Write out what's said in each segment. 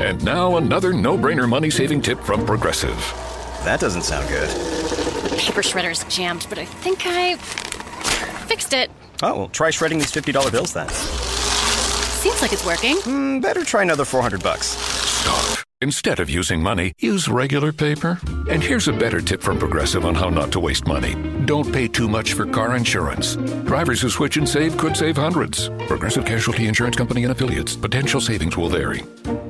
And now another no-brainer money-saving tip from Progressive. That doesn't sound good. Paper shredder's jammed, but I think I fixed it. Oh, well, try shredding these $50 bills then. Seems like it's working. Better try another $400. Stop. Instead of using money, use regular paper. And here's a better tip from Progressive on how not to waste money. Don't pay too much for car insurance. Drivers who switch and save could save hundreds. Progressive Casualty Insurance Company and Affiliates. Potential savings will vary.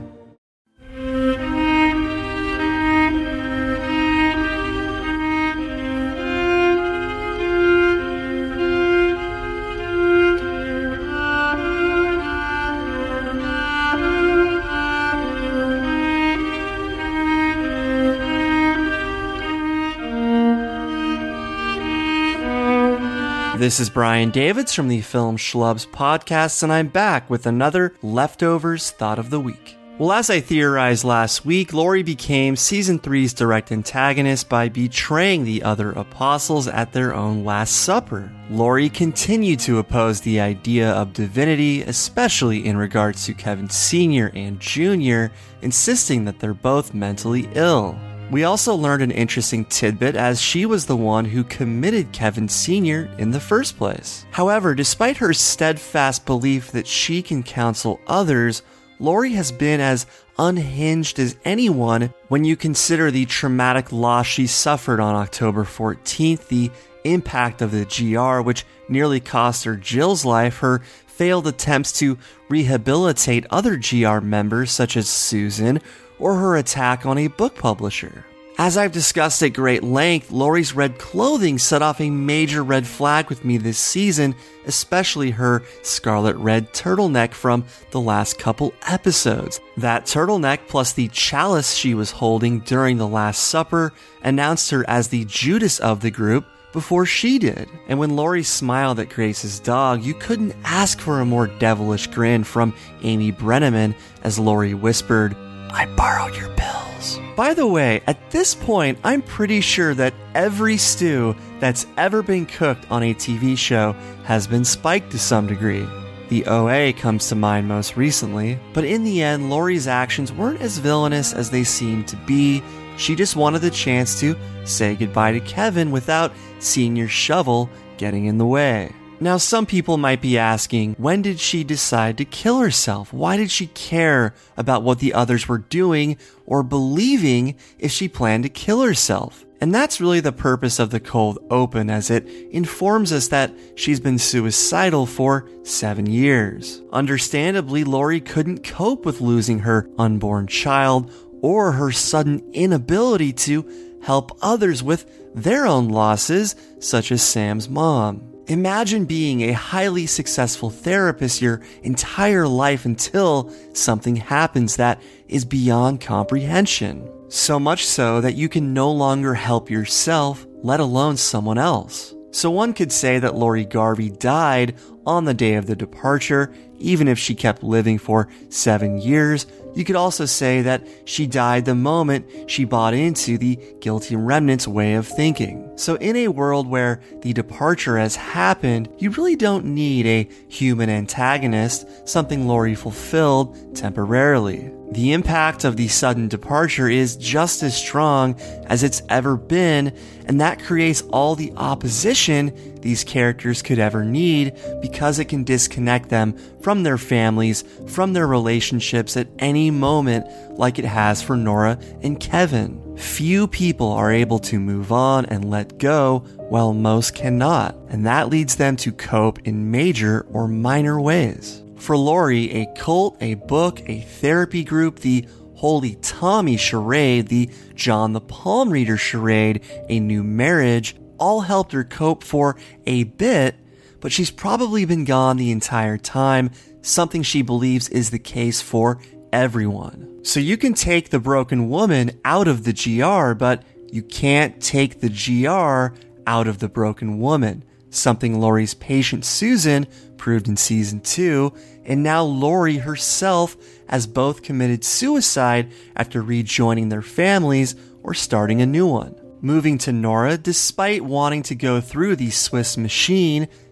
This is Brian Davids from the Film Schlubs podcast, and I'm back with another Leftovers Thought of the Week. Well, as I theorized last week, Laurie became Season 3's direct antagonist by betraying the other apostles at their own Last Supper. Laurie continued to oppose the idea of divinity, especially in regards to Kevin Sr. and Jr., insisting that they're both mentally ill. We also learned an interesting tidbit as she was the one who committed Kevin Sr. in the first place. However, despite her steadfast belief that she can counsel others, Laurie has been as unhinged as anyone when you consider the traumatic loss she suffered on October 14th, the impact of the GR, which nearly cost her Jill's life, her failed attempts to rehabilitate other GR members such as Susan, or her attack on a book publisher. As I've discussed at great length, Laurie's red clothing set off a major red flag with me this season, especially her scarlet red turtleneck from the last couple episodes. That turtleneck plus the chalice she was holding during the Last Supper announced her as the Judas of the group before she did. And when Laurie smiled at Grace's dog, you couldn't ask for a more devilish grin from Amy Brenneman as Laurie whispered, "I borrowed your pills." By the way, at this point, I'm pretty sure that every stew that's ever been cooked on a TV show has been spiked to some degree. The OA comes to mind most recently, but in the end, Laurie's actions weren't as villainous as they seemed to be. She just wanted the chance to say goodbye to Kevin without Senior Shovel getting in the way. Now, some people might be asking, when did she decide to kill herself? Why did she care about what the others were doing or believing if she planned to kill herself? And that's really the purpose of the cold open, as it informs us that she's been suicidal for 7 years. Understandably, Laurie couldn't cope with losing her unborn child or her sudden inability to help others with their own losses, such as Sam's mom. Imagine being a highly successful therapist your entire life until something happens that is beyond comprehension. So much so that you can no longer help yourself, let alone someone else. So one could say that Laurie Garvey died on the day of the departure, even if she kept living for 7 years. You could also say that she died the moment she bought into the Guilty Remnants way of thinking. So in a world where the departure has happened, you really don't need a human antagonist, something Laurie fulfilled temporarily. The impact of the sudden departure is just as strong as it's ever been, and that creates all the opposition these characters could ever need because it can disconnect them from their families, from their relationships at any moment, like it has for Nora and Kevin. Few people are able to move on and let go, while most cannot, and that leads them to cope in major or minor ways. For Laurie, a cult, a book, a therapy group, the Holy Tommy charade, the John the Palm Reader charade, a new marriage, all helped her cope for a bit, but she's probably been gone the entire time, something she believes is the case for everyone. So you can take the broken woman out of the GR, but you can't take the GR out of the broken woman, something Laurie's patient Susan proved in season 2, and now Laurie herself has both committed suicide after rejoining their families or starting a new one. Moving to Nora, despite wanting to go through the Swiss machine,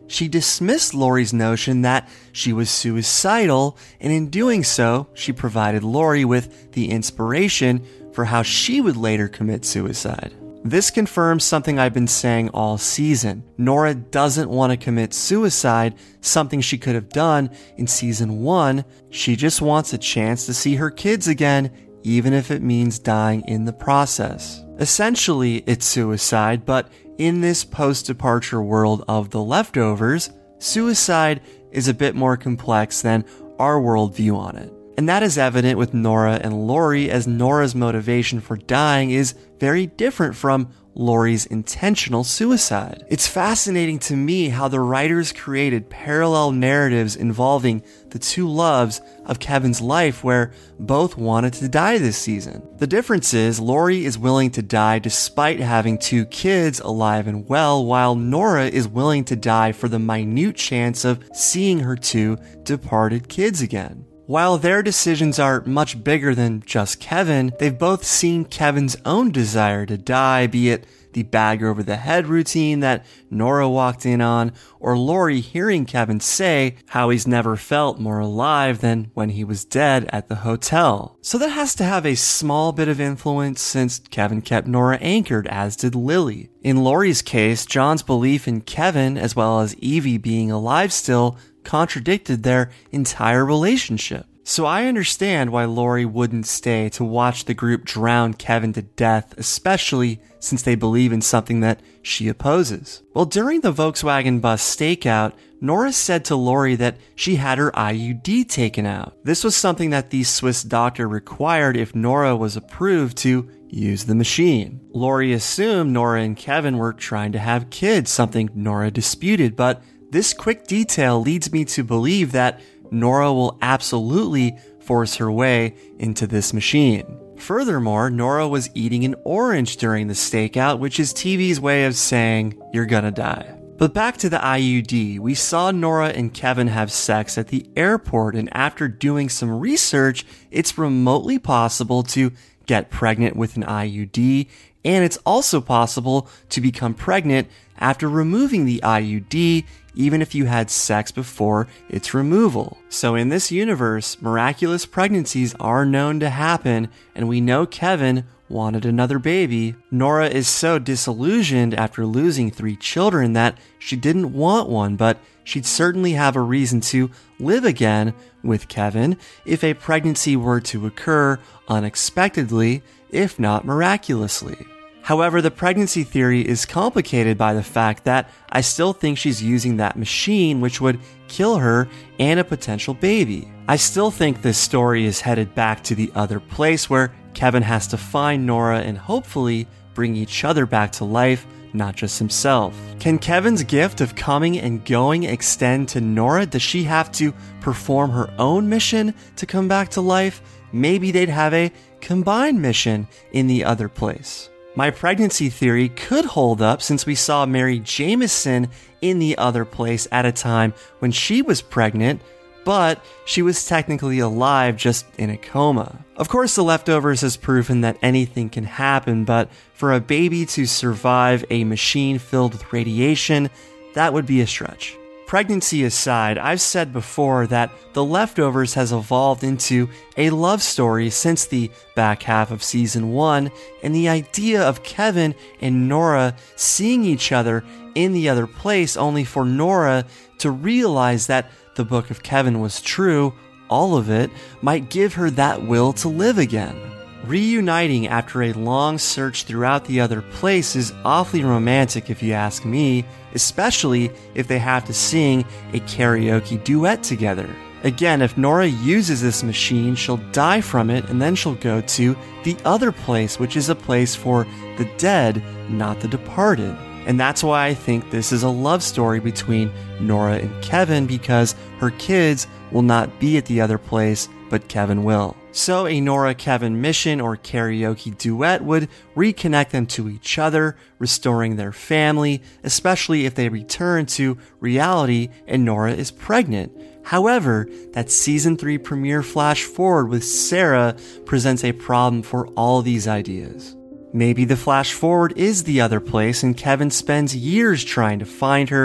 she dismissed Lori's notion that she was suicidal, and in doing so, she provided Lori with the inspiration for how she would later commit suicide. This confirms something I've been saying all season. Nora doesn't want to commit suicide, something she could have done in season 1. She just wants a chance to see her kids again, even if it means dying in the process. Essentially, it's suicide, but in this post-departure world of The Leftovers, suicide is a bit more complex than our worldview on it. And that is evident with Nora and Lori, as Nora's motivation for dying is very different from Lori's intentional suicide. It's fascinating to me how the writers created parallel narratives involving the two loves of Kevin's life where both wanted to die this season. The difference is Lori is willing to die despite having 2 kids alive and well, while Nora is willing to die for the minute chance of seeing her 2 departed kids again. While their decisions are much bigger than just Kevin, they've both seen Kevin's own desire to die, be it the bag over the head routine that Nora walked in on, or Lori hearing Kevin say how he's never felt more alive than when he was dead at the hotel. So that has to have a small bit of influence since Kevin kept Nora anchored, as did Lily. In Lori's case, John's belief in Kevin, as well as Evie being alive still, contradicted their entire relationship. So I understand why Lori wouldn't stay to watch the group drown Kevin to death, especially since they believe in something that she opposes. Well, during the Volkswagen bus stakeout, Nora said to Lori that she had her IUD taken out. This was something that the Swiss doctor required if Nora was approved to use the machine. Lori assumed Nora and Kevin were trying to have kids, something Nora disputed, but this quick detail leads me to believe that Nora will absolutely force her way into this machine. Furthermore, Nora was eating an orange during the stakeout, which is TV's way of saying, you're gonna die. But back to the IUD, we saw Nora and Kevin have sex at the airport, and after doing some research, it's remotely possible to get pregnant with an IUD, and it's also possible to become pregnant after removing the IUD, even if you had sex before its removal. So in this universe, miraculous pregnancies are known to happen, and we know Kevin wanted another baby. Nora is so disillusioned after losing 3 children that she didn't want one, but she'd certainly have a reason to live again with Kevin if a pregnancy were to occur unexpectedly, if not miraculously. However, the pregnancy theory is complicated by the fact that I still think she's using that machine, which would kill her and a potential baby. I still think this story is headed back to the other place where Kevin has to find Nora and hopefully bring each other back to life, not just himself. Can Kevin's gift of coming and going extend to Nora? Does she have to perform her own mission to come back to life? Maybe they'd have a combined mission in the other place. My pregnancy theory could hold up since we saw Mary Jameson in the other place at a time when she was pregnant, but she was technically alive, just in a coma. Of course, The Leftovers has proven that anything can happen, but for a baby to survive a machine filled with radiation, that would be a stretch. Pregnancy aside, I've said before that The Leftovers has evolved into a love story since the back half of season 1, and the idea of Kevin and Nora seeing each other in the other place only for Nora to realize that the book of Kevin was true, all of it, might give her that will to live again. Reuniting after a long search throughout the other place is awfully romantic if you ask me, especially if they have to sing a karaoke duet together. Again, if Nora uses this machine, she'll die from it and then she'll go to the other place, which is a place for the dead, not the departed. And that's why I think this is a love story between Nora and Kevin, because her kids will not be at the other place, but Kevin will. So a Nora-Kevin mission or karaoke duet would reconnect them to each other, restoring their family, especially if they return to reality and Nora is pregnant. However, that season 3 premiere flash forward with Sarah presents a problem for all these ideas. Maybe the flash forward is the other place and Kevin spends years trying to find her,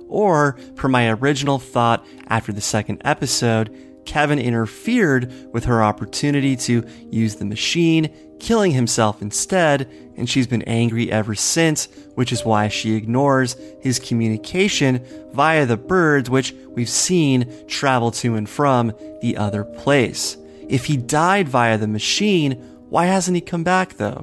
Or, per my original thought after the second episode, Kevin interfered with her opportunity to use the machine, killing himself instead, and she's been angry ever since, which is why she ignores his communication via the birds, which we've seen travel to and from the other place. If he died via the machine, why hasn't he come back though?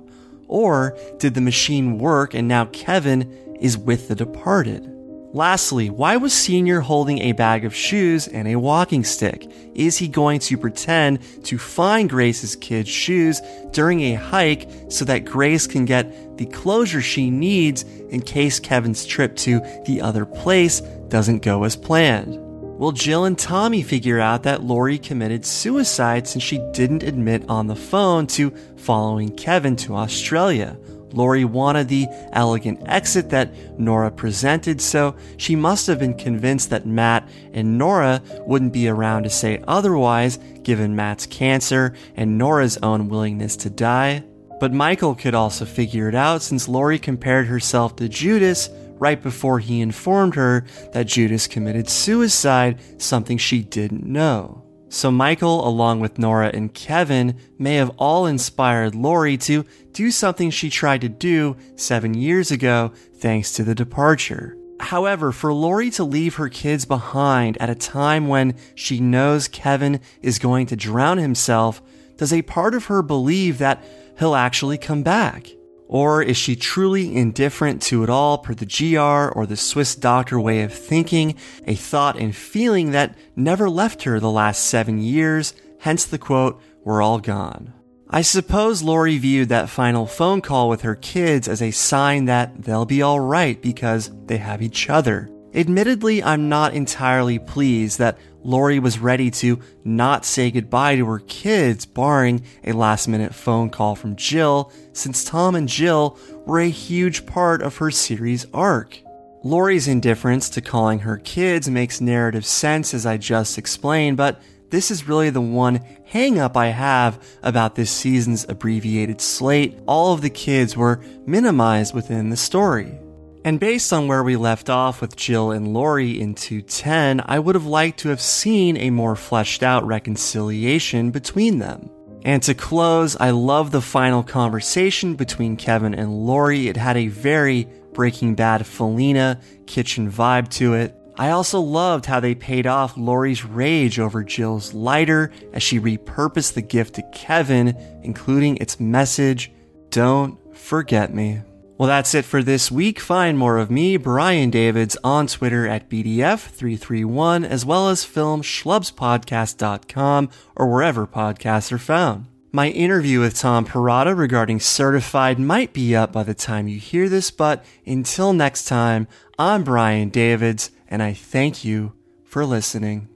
Or did the machine work and now Kevin is with the departed? Lastly, why was Senior holding a bag of shoes and a walking stick? Is he going to pretend to find Grace's kids' shoes during a hike so that Grace can get the closure she needs in case Kevin's trip to the other place doesn't go as planned? Will Jill and Tommy figure out that Lori committed suicide since she didn't admit on the phone to following Kevin to Australia? Lori wanted the elegant exit that Nora presented, so she must have been convinced that Matt and Nora wouldn't be around to say otherwise, given Matt's cancer and Nora's own willingness to die. But Michael could also figure it out since Lori compared herself to Judas right before he informed her that Judas committed suicide, something she didn't know. So Michael, along with Nora and Kevin, may have all inspired Lori to do something she tried to do 7 years ago thanks to the departure. However, for Lori to leave her kids behind at a time when she knows Kevin is going to drown himself, does a part of her believe that he'll actually come back? Or is she truly indifferent to it all per the GR or the Swiss doctor way of thinking, a thought and feeling that never left her the last 7 years, hence the quote, "We're all gone." I suppose Lori viewed that final phone call with her kids as a sign that they'll be alright because they have each other. Admittedly, I'm not entirely pleased that Lori was ready to not say goodbye to her kids, barring a last-minute phone call from Jill, since Tom and Jill were a huge part of her series arc. Lori's indifference to calling her kids makes narrative sense as I just explained, but this is really the one hang-up I have about this season's abbreviated slate. All of the kids were minimized within the story. And based on where we left off with Jill and Lori in 210, I would have liked to have seen a more fleshed out reconciliation between them. And to close, I love the final conversation between Kevin and Lori. It had a very Breaking Bad Felina kitchen vibe to it. I also loved how they paid off Lori's rage over Jill's lighter as she repurposed the gift to Kevin, including its message, "Don't forget me." Well, that's it for this week. Find more of me, Brian Davids, on Twitter at BDF331, as well as filmschlubspodcast.com or wherever podcasts are found. My interview with Tom Perrotta regarding Certified might be up by the time you hear this, but until next time, I'm Brian Davids, and I thank you for listening.